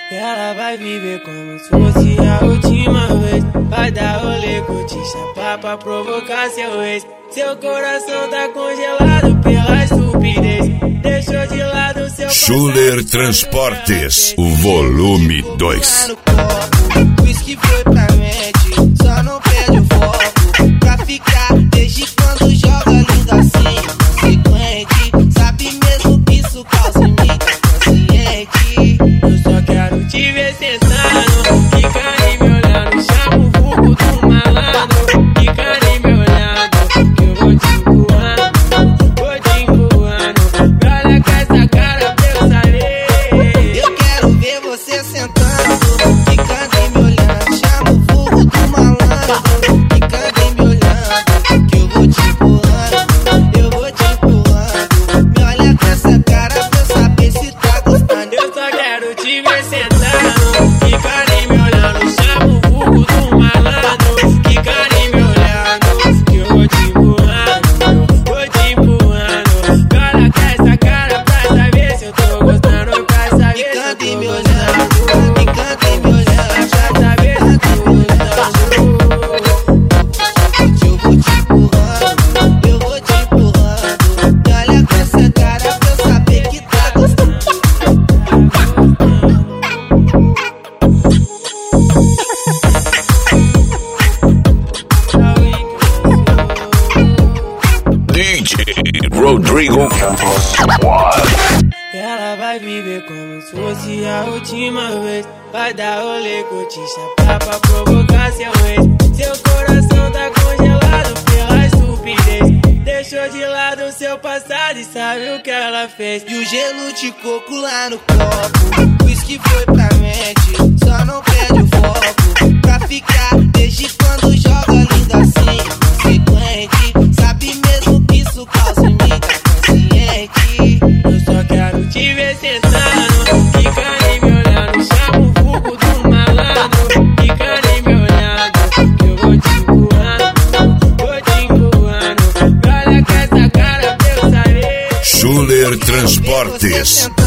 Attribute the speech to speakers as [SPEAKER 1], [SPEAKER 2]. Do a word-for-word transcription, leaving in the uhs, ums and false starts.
[SPEAKER 1] Ela vai viver como se fosse a última vez. Vai dar rolê, curtir, chapar pra provocar seu ex. Seu coração tá congelado pela estupidez. Deixou de lado seu
[SPEAKER 2] Schuller Transportes, o volume dois.
[SPEAKER 3] Whisky foi pra mente, só não perde o foco. Pra ficar desde quando joga lindo assim. Consequente, sabe mesmo que isso causa em mim. Consciente,
[SPEAKER 1] eu só quero te ver sentando, fica nem me olhando. Chama o vulgo do malandro, fica nem me olhando. Que eu vou te empurrando, vou te empurrando. Olha com essa cara pra eu saber.
[SPEAKER 3] eu quero ver você sentando, fica nem me olhando. Chama o vulgo do malandro, fica nem me olhando. Que eu vou te empurrando, eu vou te empurrando. Me olha com essa cara pra eu saber se tá gostando.
[SPEAKER 1] Eu só quero te ver sentando, fica nem me olhando. Chama o vulgo do malandro, fica nem me olhando. Que eu vou te empurrando, vou te empurrando. Olha com essa cara pra saber se eu tô gostando. Pra saber se eu
[SPEAKER 3] Fica
[SPEAKER 1] tô
[SPEAKER 3] nem me
[SPEAKER 1] gostando.
[SPEAKER 3] olhando, fica nem me olhando.
[SPEAKER 1] Pra saber se eu tô gostando.
[SPEAKER 3] Eu vou te empurrando, eu vou te empurrando. Me olha com essa cara pra eu saber que tá gostando.
[SPEAKER 2] D J Rodrigo Campos.
[SPEAKER 1] Ela vai viver como se fosse a última vez. Vai dar rolê, curtir, chapar pra provocar seu ex. Seu coração tá congelado pela estupidez. Deixou de lado seu passado e sabe o que ela fez.
[SPEAKER 3] E o gelo de coco lá no copo. Whisky foi pra mente, só não perde o foco. Pra ficar desde quando joga lindo assim. Consequente, sabe mesmo que isso causa em mim. Consciente,
[SPEAKER 1] Eu só quero te ver sentando, fica nem me olhando. Chama o vulgo do malandro, fica nem me olhando. Que eu vou te empurrando, vou te empurrando. Olha com essa cara pra eu saber.
[SPEAKER 2] Schuller Transportes,